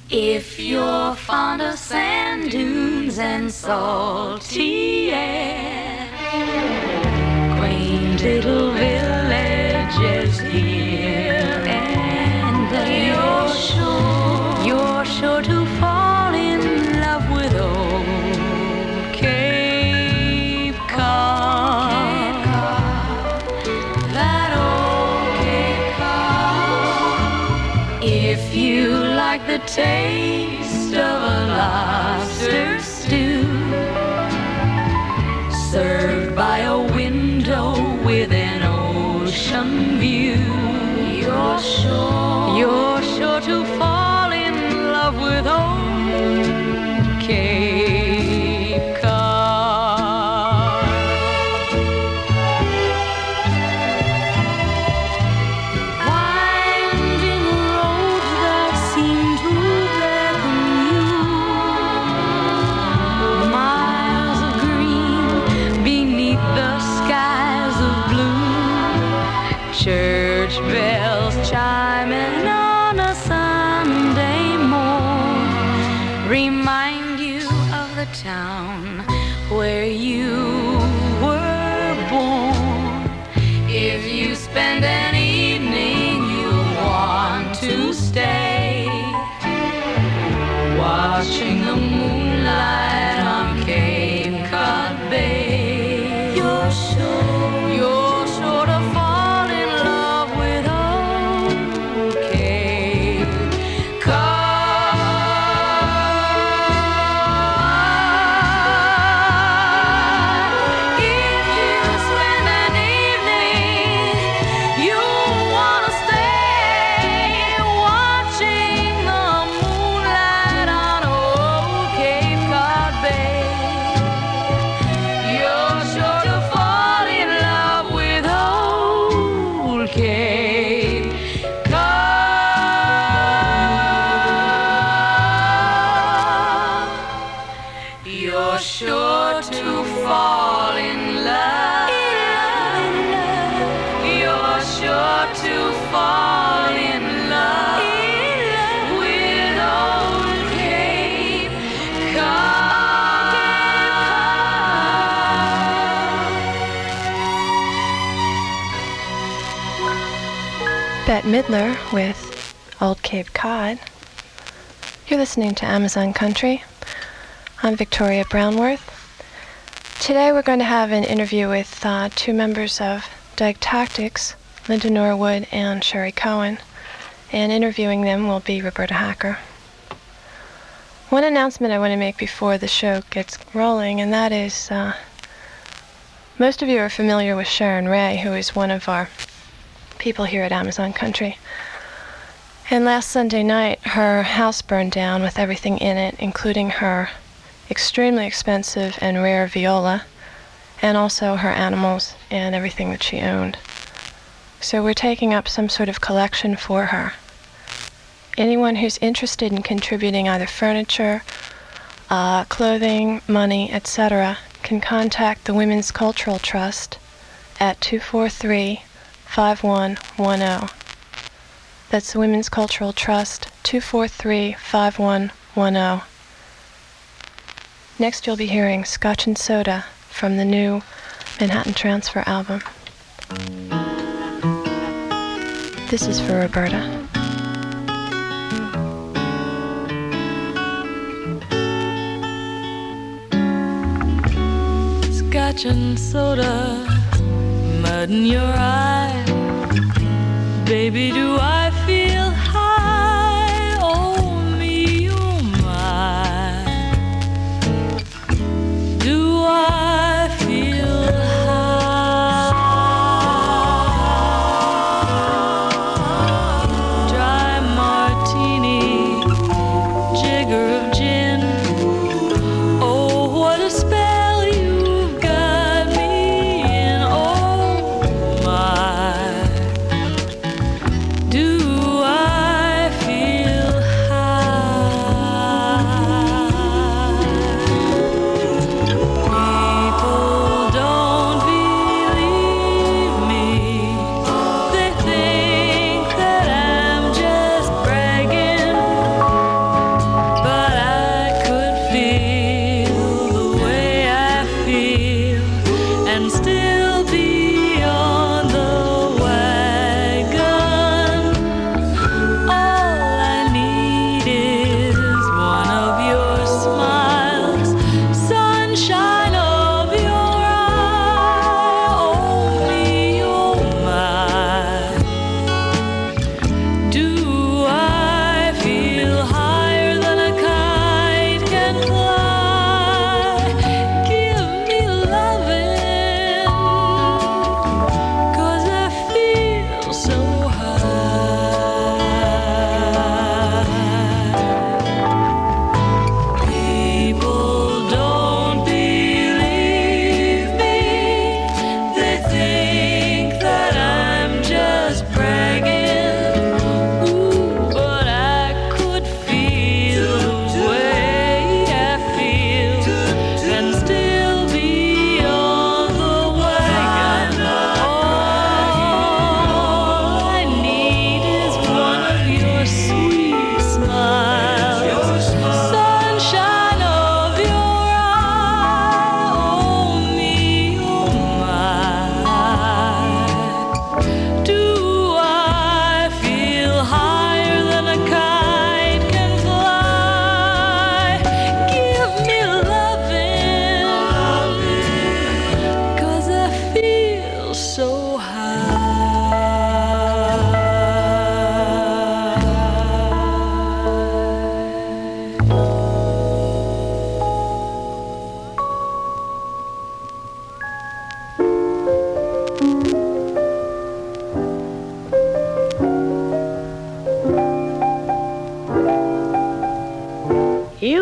If you're fond of sand dunes and salty air, quaint little villages here and there, you're sure to fall in love with old Cape Cod. That old Cape Cod. If you like the taste of a lobster stew, served by a window with an ocean view, you're sure to fall in love with old Cape Cod. Winding roads that seem to beckon you, miles of green beneath the skies of blue, church bells chiming on a Sunday morn remind you of the town where you were born. If you spend an evening you want to stay, watching the moonlight on Cape Cod Bay, you're sure to fall in love with old Cape Cod. If you spend an evening you wanna stay, watching the moonlight on old Cape Cod Bay, you're sure to fall in love with old Cape Cod. You're sure to fall in love. You're sure to fall in love with old Cape Cod. Bette Midler with Old Cape Cod. You're listening to Amazon Country. I'm Victoria Brownworth. Today we're going to have an interview with two members of Dyke Tactics, Linda Norwood and Sherry Cohen, and interviewing them will be Roberta Hacker. One announcement I want to make before the show gets rolling, and that is most of you are familiar with Sharon Ray, who is one of our people here at Amazon Country. And last Sunday night, her house burned down with everything in it, including her extremely expensive and rare viola, and also her animals and everything that she owned. So we're taking up some sort of collection for her. Anyone who's interested in contributing either furniture, clothing, money, etc., can contact the Women's Cultural Trust at 243-5110. That's the Women's Cultural Trust, 243-5110. Next you'll be hearing Scotch and Soda from the new Manhattan Transfer album. This is for Roberta. Scotch and soda, mud in your eye. Baby, do I feel high? Oh me, oh my. Do I feel high? Dry martini, jigger of gin. Oh, what a spell you've got me in. Oh my. Do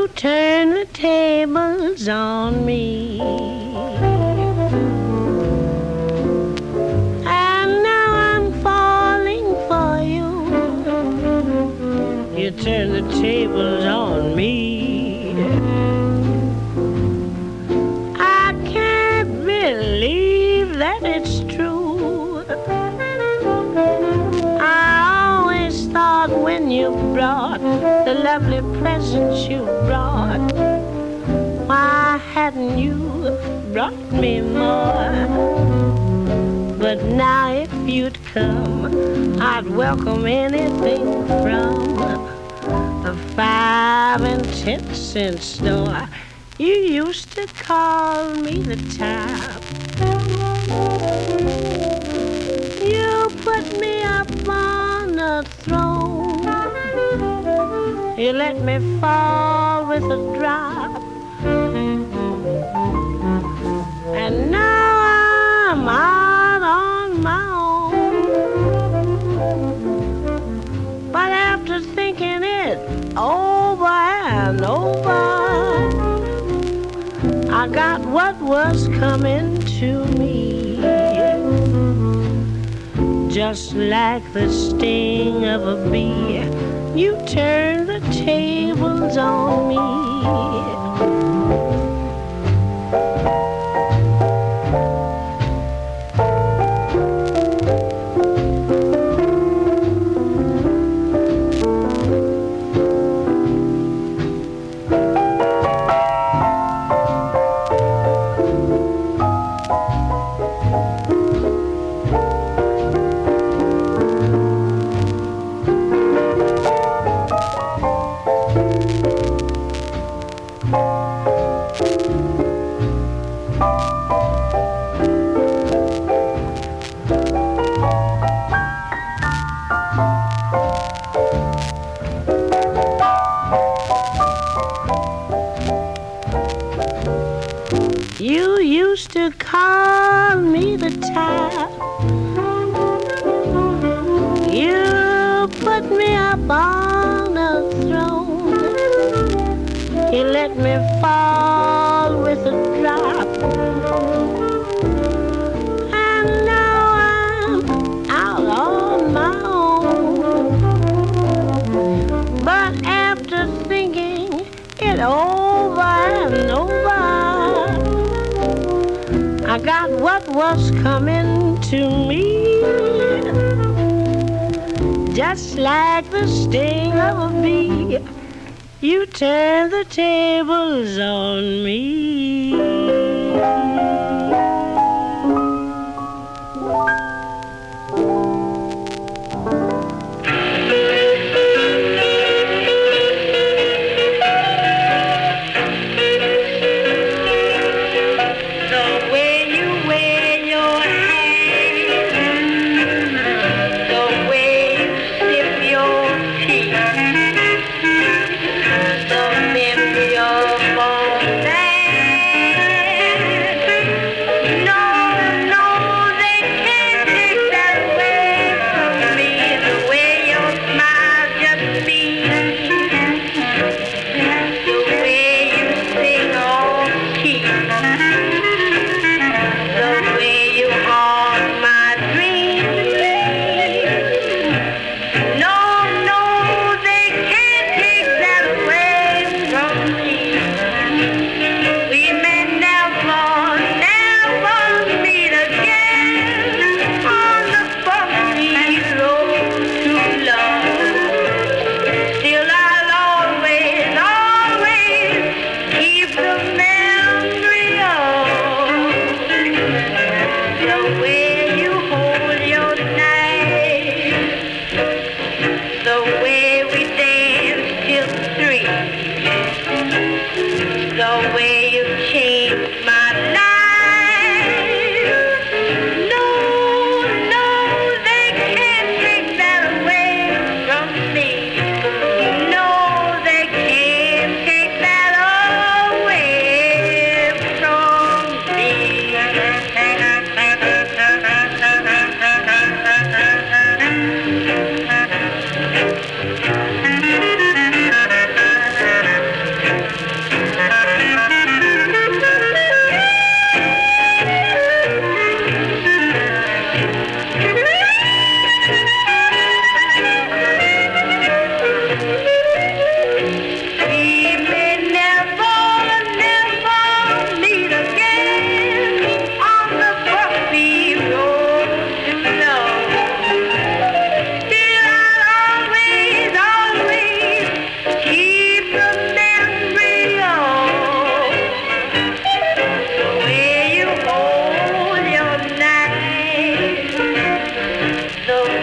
You turn the tables on me. And now I'm falling for you. You turn the tables on me. I can't believe that it's true. I always thought when you brought the lovely presents you brought, why hadn't you brought me more? But now if you'd come, I'd welcome anything from the 5 and 10 cent store. You used to call me the top. You put me up on a throne. You let me fall with a drop. And now I'm out on my own. But after thinking it over and over, I got what was coming to me. Just like the sting of a bee, you turn the tables on me. You used to call me the top. You put me up on a throne. You let me fall with a drop. And now I'm out on my own. But after thinking it over and over, I got what was coming to me. Just like the sting of a bee, you turn the tables on me.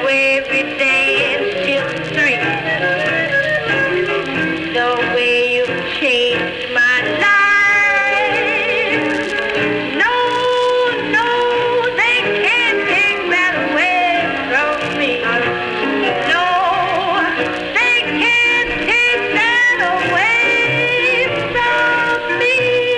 way we dance till 3. The way you changed my life. No, no, they can't take that away from me. No, they can't take that away from me.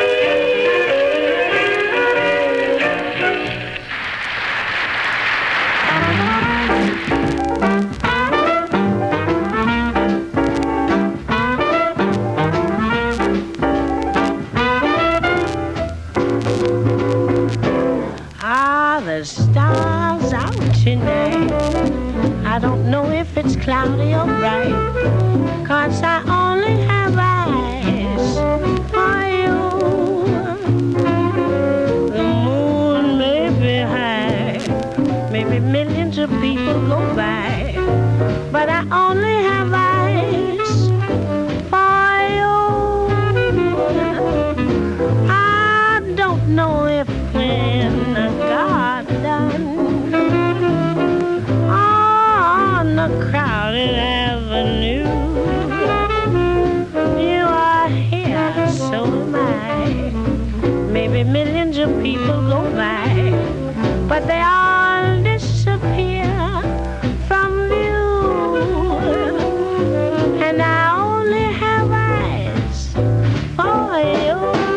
Ah, the stars out tonight. I don't know if it's cloudy or bright, 'cause I only have eyes for you. The moon may be high, maybe millions of people go by, but I only have eyes for you. I don't know if when I got done on the crowded avenue, you are here, so am I. Maybe millions of people go by, but they all disappear from view, and I only have eyes for you.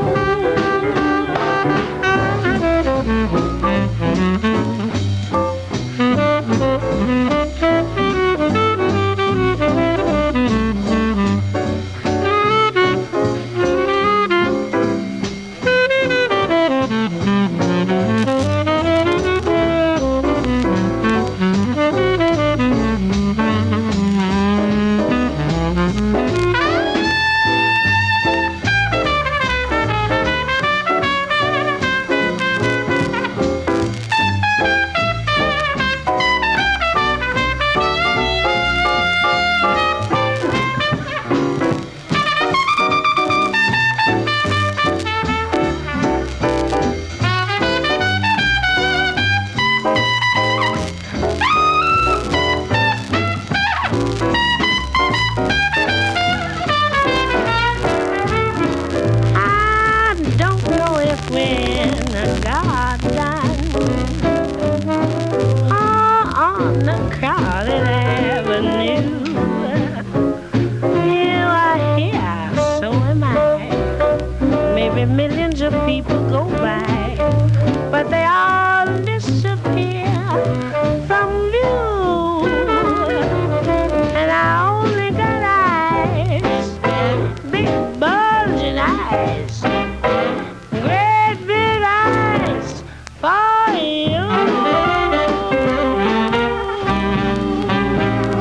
Millions of people go by, but they all disappear from view, and I only got eyes, big bulging eyes, great big eyes for you.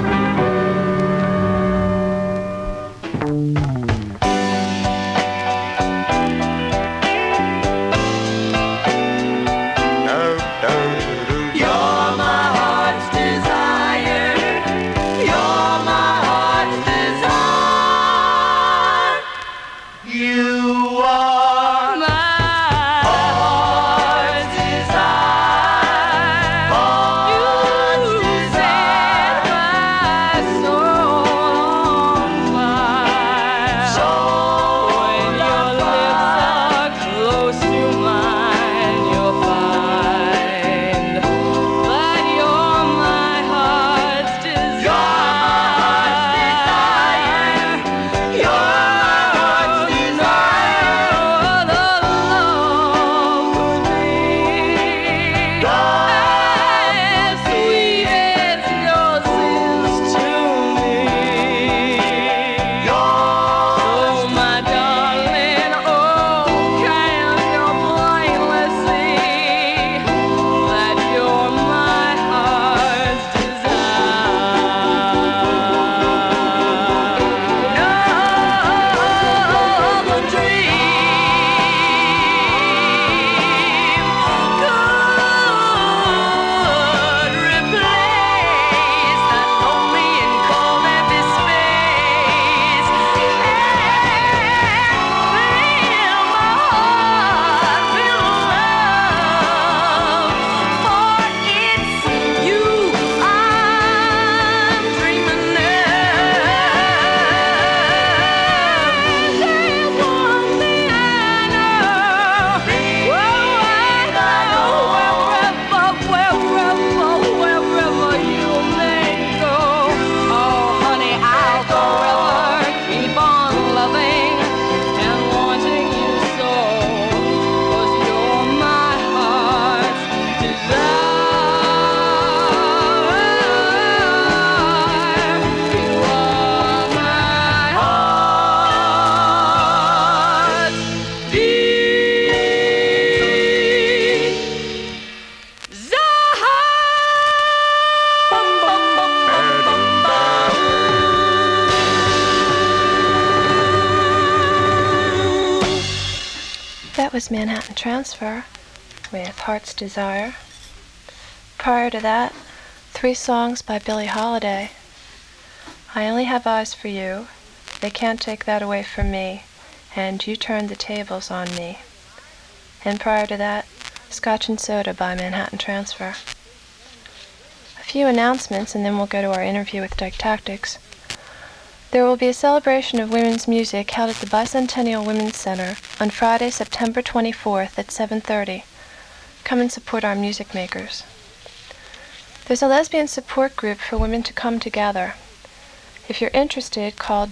was Manhattan Transfer with Heart's Desire. Prior to that, 3 songs by Billie Holiday. I Only Have Eyes for You, They Can't Take That Away from Me, and You Turned the Tables on Me. And prior to that, Scotch and Soda by Manhattan Transfer. A few announcements and then we'll go to our interview with Dyke Tactics. There will be a celebration of women's music held at the Bicentennial Women's Center on Friday, September 24th at 7:30. Come and support our music makers. There's a lesbian support group for women to come together. If you're interested, call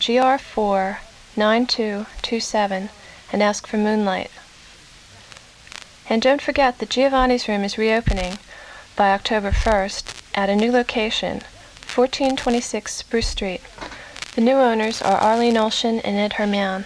GR4-9227 and ask for Moonlight. And don't forget that Giovanni's Room is reopening by October 1st at a new location, 1426 Spruce Street. The new owners are Arlene Olshan and Ed Herman.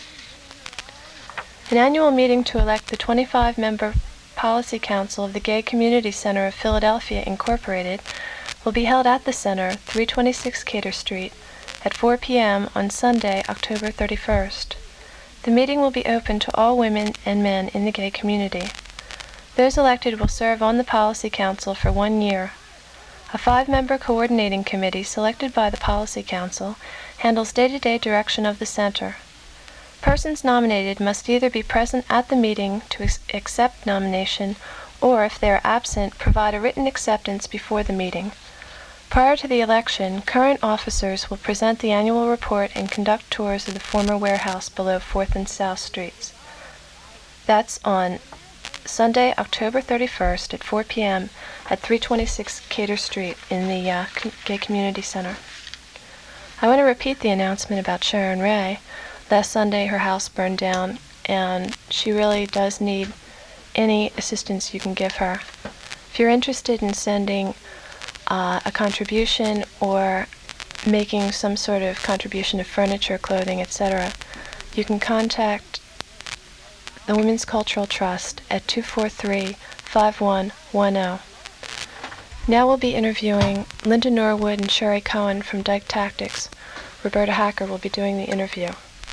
An annual meeting to elect the 25-member Policy Council of the Gay Community Center of Philadelphia, Incorporated, will be held at the center, 326 Cater Street, at 4 p.m. on Sunday, October 31st. The meeting will be open to all women and men in the gay community. Those elected will serve on the Policy Council for 1 year. A 5-member coordinating committee selected by the Policy Council handles day-to-day direction of the center. Persons nominated must either be present at the meeting to accept nomination, or if they are absent, provide a written acceptance before the meeting. Prior to the election, current officers will present the annual report and conduct tours of the former warehouse below 4th and South Streets. That's on Sunday, October 31st at 4 p.m. at 326 Cater Street in the Gay Community Center. I want to repeat the announcement about Sharon Ray. Last Sunday her house burned down and she really does need any assistance you can give her. If you're interested in sending a contribution or making some sort of contribution of furniture, clothing, etc., you can contact the Women's Cultural Trust at 243-5110. Now we'll be interviewing Linda Norwood and Sherry Cohen from Dyke Tactics. Roberta Hacker will be doing the interview.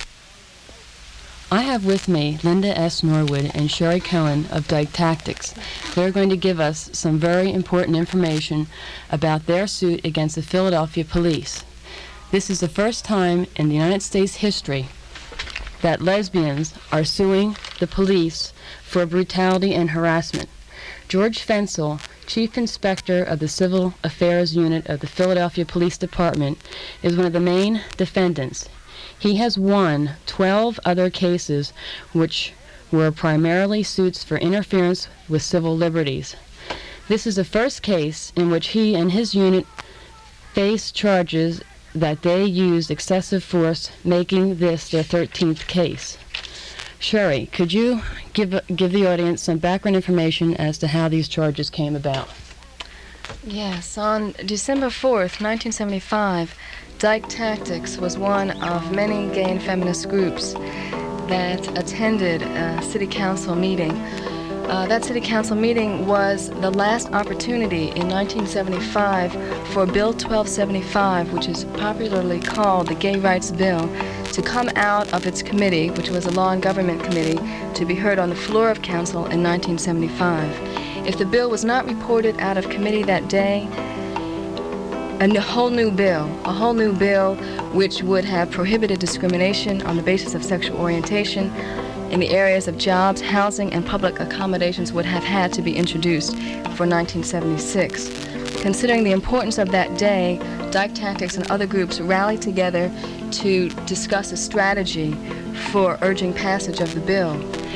I have with me Linda S. Norwood and Sherry Cohen of Dyke Tactics. They're going to give us some very important information about their suit against the Philadelphia police. This is the first time in the United States history that lesbians are suing the police for brutality and harassment. George Fensel, Chief Inspector of the Civil Affairs Unit of the Philadelphia Police Department, is one of the main defendants. He has won 12 other cases which were primarily suits for interference with civil liberties. This is the first case in which he and his unit face charges that they used excessive force, making this their 13th case. Sherry, could you give the audience some background information as to how these charges came about? Yes, on December 4th, 1975, Dyke Tactics was one of many gay and feminist groups that attended a city council meeting. That city council meeting was the last opportunity in 1975 for Bill 1275, which is popularly called the Gay Rights Bill, to come out of its committee, which was a law and government committee, to be heard on the floor of council in 1975. If the bill was not reported out of committee that day, a whole new bill which would have prohibited discrimination on the basis of sexual orientation in the areas of jobs, housing, and public accommodations would have had to be introduced for 1976. Considering the importance of that day, Dyke Tactics and other groups rallied together to discuss a strategy for urging passage of the bill.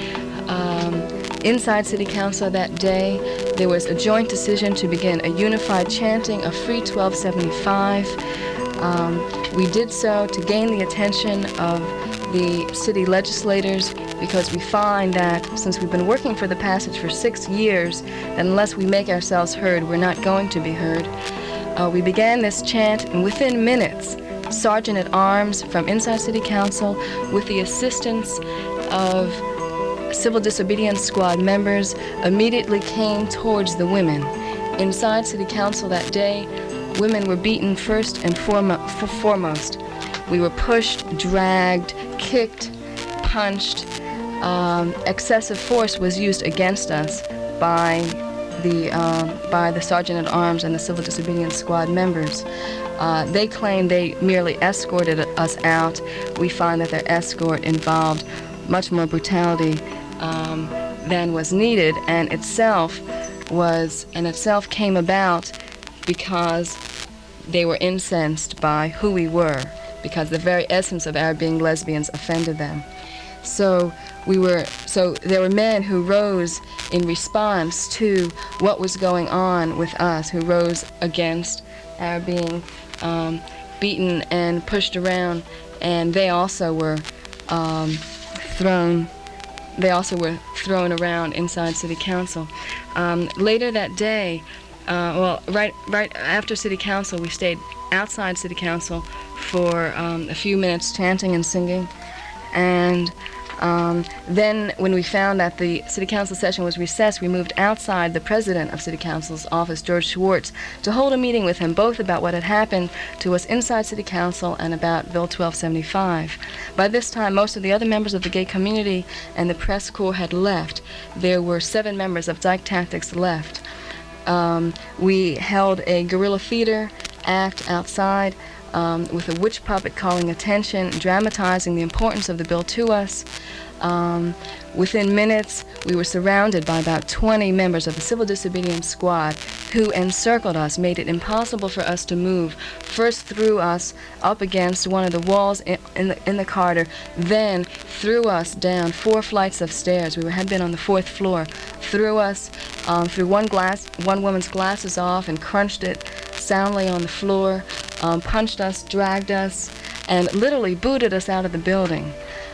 Inside City Council that day, there was a joint decision to begin a unified chanting of Free 1275. We did so to gain the attention of the city legislators, because we find that since we've been working for the passage for 6 years, that unless we make ourselves heard, we're not going to be heard. We began this chant, and within minutes, Sergeant-at-Arms from inside City Council, with the assistance of Civil Disobedience Squad members, immediately came towards the women. Inside City Council that day, women were beaten first and foremost. We were pushed, dragged, kicked, punched, excessive force was used against us by the Sergeant at Arms and the Civil Disobedience Squad members. They claim they merely escorted us out. We find that their escort involved much more brutality than was needed, and itself came about because they were incensed by who we were, because the very essence of our being lesbians offended them. So there were men who rose in response to what was going on with us, who rose against our being beaten and pushed around, and they also were thrown around inside City Council. Later that day, right after City Council, we stayed outside City Council for a few minutes chanting and singing, and then when we found that the City Council session was recessed, we moved outside the President of City Council's office, George Schwartz, to hold a meeting with him, both about what had happened to us inside City Council and about Bill 1275. By this time, most of the other members of the gay community and the press corps had left. There were 7 members of Dyke Tactics left. We held a guerrilla theater act outside with a witch puppet calling attention, dramatizing the importance of the bill to us. Within minutes, we were surrounded by about 20 members of the Civil Disobedience Squad who encircled us, made it impossible for us to move. First threw us up against one of the walls in the corridor, then threw us down 4 flights of stairs. We had been on the 4th floor. Threw us threw one woman's glasses off and crunched it soundly on the floor, punched us, dragged us, and literally booted us out of the building.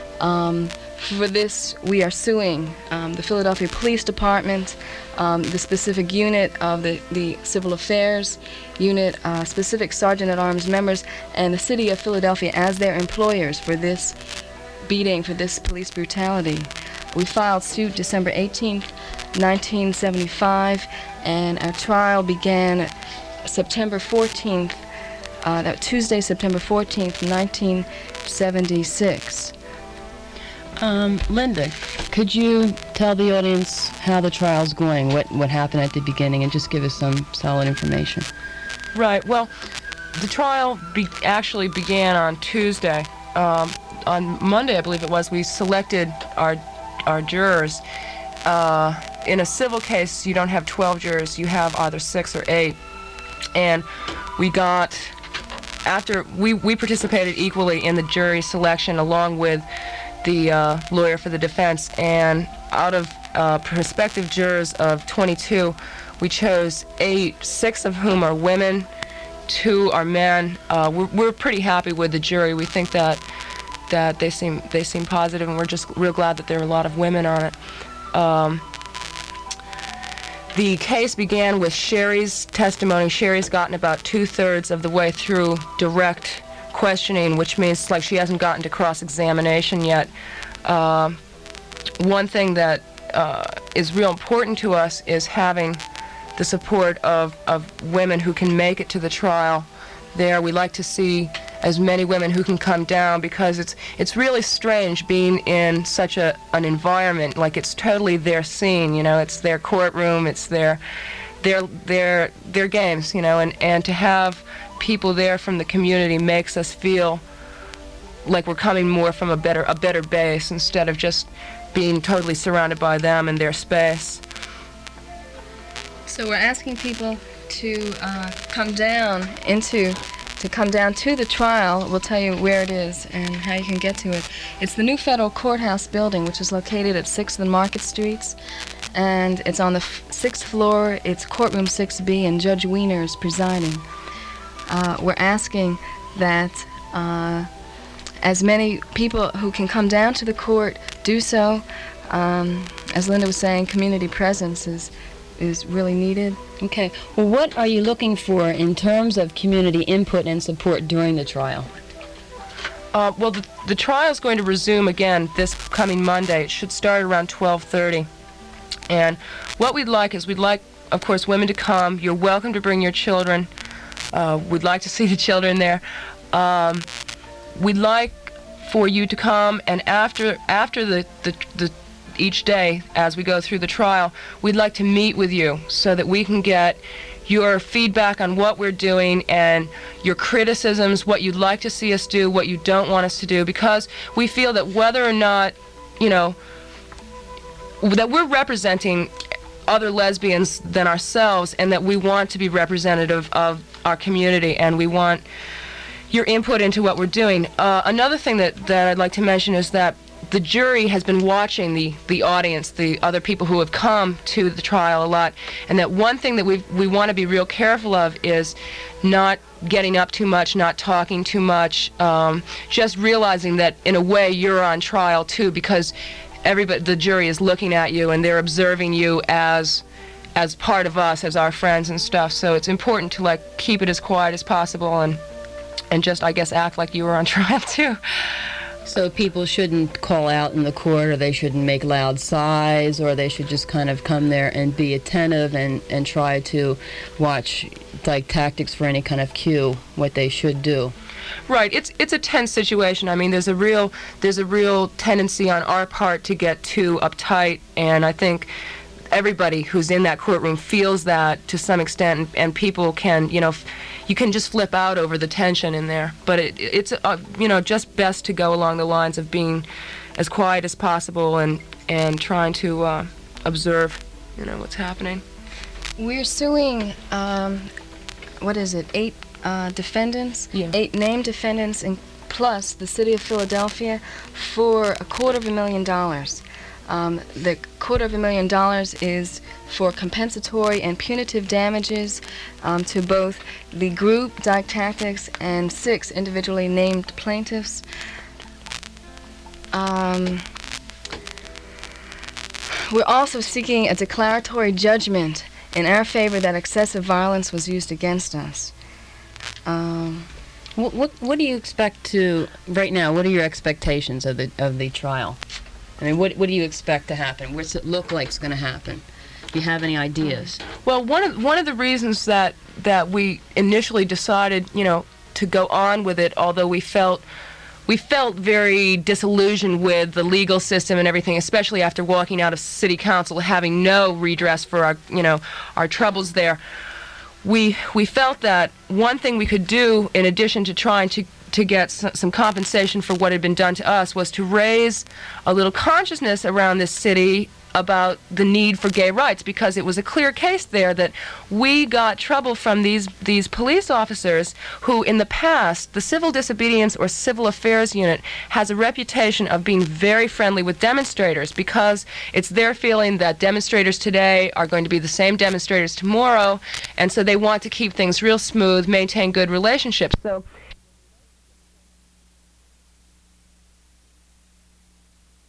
For this, we are suing the Philadelphia Police Department, the specific unit of the Civil Affairs Unit, specific Sergeant at Arms members, and the City of Philadelphia as their employers for this beating, for this police brutality. We filed suit December 18th, 1975, and our trial began September 14th, that Tuesday, September 14th, 1976. Linda, could you tell the audience how the trial's going, what happened at the beginning, and just give us some solid information? Right. Well, the trial actually began on Tuesday. On Monday, I believe it was, we selected our jurors. In a civil case, you don't have 12 jurors. You have either 6 or 8. And we got, after we participated equally in the jury selection along with the lawyer for the defense, and out of prospective jurors of 22, we chose 8, 6 of whom are women, 2 are men. We're pretty happy with the jury. We think that they seem positive, and we're just real glad that there are a lot of women on it. The case began with Sherry's testimony. Sherry's gotten about 2/3 of the way through direct questioning, which means like she hasn't gotten to cross-examination yet. One thing that is real important to us is having the support of women who can make it to the trial there. We like to see as many women who can come down, because it's really strange being in such an environment. Like, it's totally their scene, you know, it's their courtroom, it's their games, you know, and to have people there from the community makes us feel like we're coming more from a better base instead of just being totally surrounded by them and their space. So we're asking people to come down to the trial. We'll tell you where it is and how you can get to it. It's the new federal courthouse building, which is located at 6th and Market Streets, and it's on the 6th floor. It's courtroom 6B, and Judge Wiener is presiding. We're asking that as many people who can come down to the court do so. As Linda was saying, community presence is really needed. Okay. Well, what are you looking for in terms of community input and support during the trial? Well, the trial is going to resume again this coming Monday. It should start around 12:30. And what we'd like, of course, women to come. You're welcome to bring your children. We'd like to see the children there. We'd like for you to come, and after the each day as we go through the trial, we'd like to meet with you so that we can get your feedback on what we're doing and your criticisms, what you'd like to see us do, what you don't want us to do, because we feel that whether or not, that we're representing other lesbians than ourselves, and that we want to be representative of our community, and we want your input into what we're doing. Another thing that I'd like to mention is that the jury has been watching the audience, the other people who have come to the trial a lot, and that one thing that we want to be real careful of is not getting up too much, not talking too much, just realizing that in a way you're on trial too, because the jury is looking at you and they're observing you as part of us, as our friends and stuff. So it's important to keep it as quiet as possible and just, I guess, act like you were on trial too. So people shouldn't call out in the court, or they shouldn't make loud sighs, or they should just kind of come there and be attentive and try to watch Dyke Tactics for any kind of cue, what they should do. Right. It's a tense situation. I mean, there's a real tendency on our part to get too uptight, and I think everybody who's in that courtroom feels that to some extent, and people can, you can just flip out over the tension in there. But it's just best to go along the lines of being as quiet as possible and trying to observe, what's happening. We're suing, 8 defendants, Yeah. 8 named defendants, and plus the city of Philadelphia for $250,000. The $250,000 is for compensatory and punitive damages to both the group, Dyke Tactics, and 6 individually named plaintiffs. We're also seeking a declaratory judgment in our favor that excessive violence was used against us. What do you expect to, right now, what are your expectations of the trial? I mean, what do you expect to happen? What's it look like is going to happen? Do you have any ideas? Well, one of the reasons that we initially decided, to go on with it, although we felt very disillusioned with the legal system and everything, especially after walking out of City Council, having no redress for our troubles there. We felt that one thing we could do, in addition to trying to get some compensation for what had been done to us, was to raise a little consciousness around this city about the need for gay rights, because it was a clear case there that we got trouble from these police officers who, in the past, the Civil Disobedience or Civil Affairs Unit has a reputation of being very friendly with demonstrators, because it's their feeling that demonstrators today are going to be the same demonstrators tomorrow, and so they want to keep things real smooth, maintain good relationships. So